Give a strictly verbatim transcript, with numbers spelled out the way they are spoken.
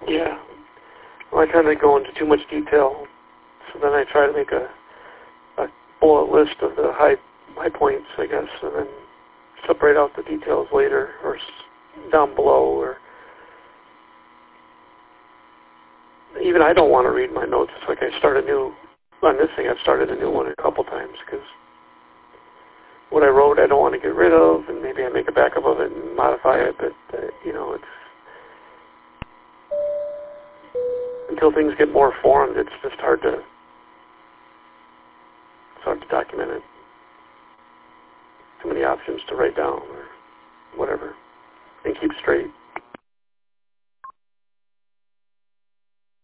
Yeah. Well, I tend to go into too much detail, so then I try to make a, a bullet list of the high high points, I guess, and then separate out the details later or s- down below. Or even I don't want to read my notes. It's like I start a new, on this thing I've started a new one a couple times because what I wrote I don't want to get rid of, and maybe I make a backup of it and modify it, but, uh, you know, it's, until things get more formed, it's just hard to, it's hard to document it. Too many options to write down or whatever, and keep straight.